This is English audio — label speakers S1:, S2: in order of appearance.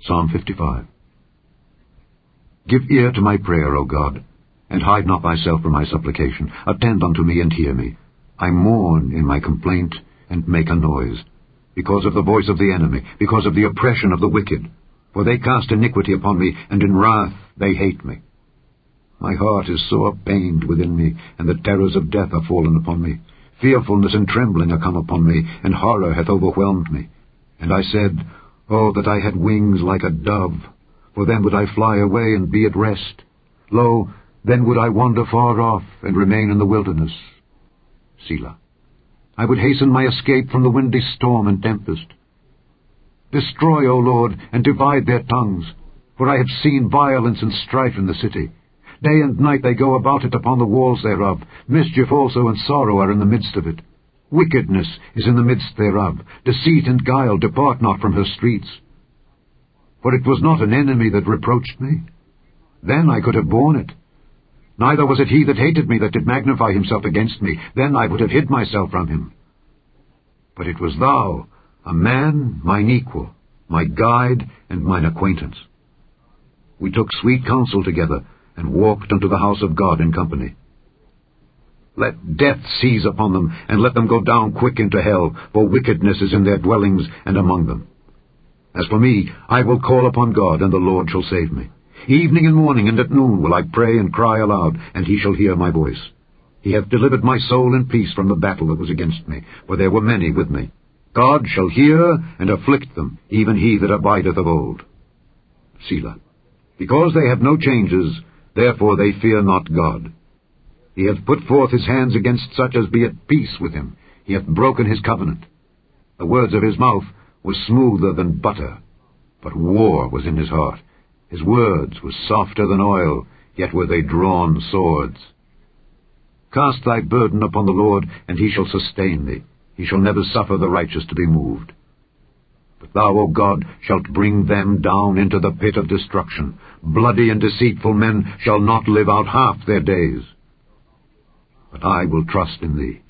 S1: Psalm 55. Give ear to my prayer, O God, and hide not thyself from my supplication. Attend unto me and hear me. I mourn in my complaint and make a noise, because of the voice of the enemy, because of the oppression of the wicked. For they cast iniquity upon me, and in wrath they hate me. My heart is sore pained within me, and the terrors of death are fallen upon me. Fearfulness and trembling are come upon me, and horror hath overwhelmed me. And I said, Oh, that I had wings like a dove, for then would I fly away and be at rest. Lo, then would I wander far off, and remain in the wilderness. Selah. I would hasten my escape from the windy storm and tempest. Destroy, O Lord, and divide their tongues, for I have seen violence and strife in the city. Day and night they go about it upon the walls thereof. Mischief also and sorrow are in the midst of it. Wickedness is in the midst thereof. Deceit and guile depart not from her streets. For it was not an enemy that reproached me. Then I could have borne it. Neither was it he that hated me that did magnify himself against me. Then I would have hid myself from him. But it was thou, a man, mine equal, my guide, and mine acquaintance. We took sweet counsel together, and walked unto the house of God in company. Let death seize upon them, and let them go down quick into hell, for wickedness is in their dwellings and among them. As for me, I will call upon God, and the Lord shall save me. Evening and morning and at noon will I pray and cry aloud, and he shall hear my voice. He hath delivered my soul in peace from the battle that was against me, for there were many with me. God shall hear and afflict them, even he that abideth of old. Selah. Because they have no changes, therefore they fear not God. He hath put forth his hands against such as be at peace with him. He hath broken his covenant. The words of his mouth were smoother than butter, but war was in his heart. His words were softer than oil, yet were they drawn swords. Cast thy burden upon the Lord, and he shall sustain thee. He shall never suffer the righteous to be moved. But thou, O God, shalt bring them down into the pit of destruction. Bloody and deceitful men shall not live out half their days. But I will trust in thee.